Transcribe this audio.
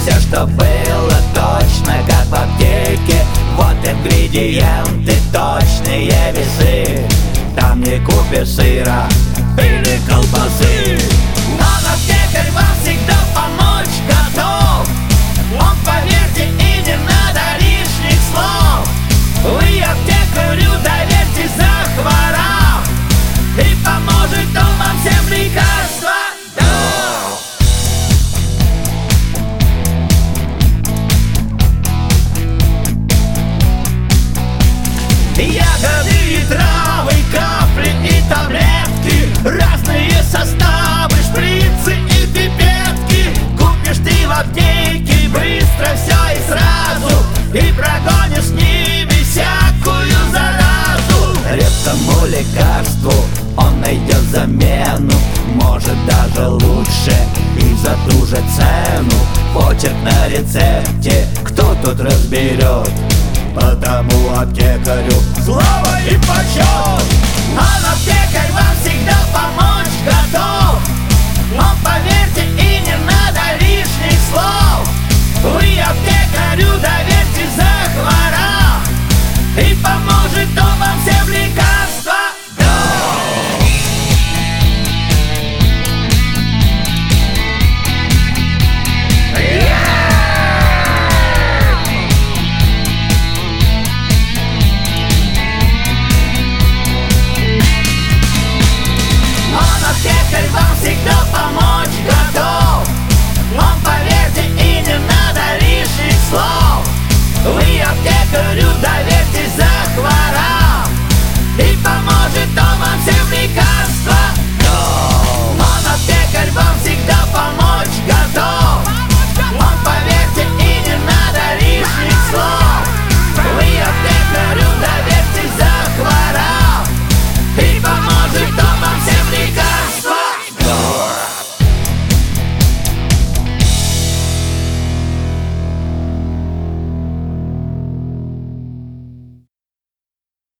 все, что было, точно как в аптеке. Вот ингредиенты, точные весы. Там не купишь сыра или колбасы. Но аптекарь вам всегда помочь готов. Он, поверьте, и не надо лишних слов. Вы аптекарю доверьтесь, захворав, и поможет он вам всем лекарства дав. Ягоды и травы, капли и таблетки, разные составы, шприцы и пипетки. Купишь ты в аптеке быстро все и сразу, и прогонишь с ними всякую заразу. Редкому лекарству он найдет замену, может даже лучше и за ту же цену. Почерк на рецепте кто тут разберет? Потому аптекарю слава и почет. Он, аптекарь, вам всегда помочь готов. Он, поверьте, и не надо лишних слов. Вы аптекарю доверяете.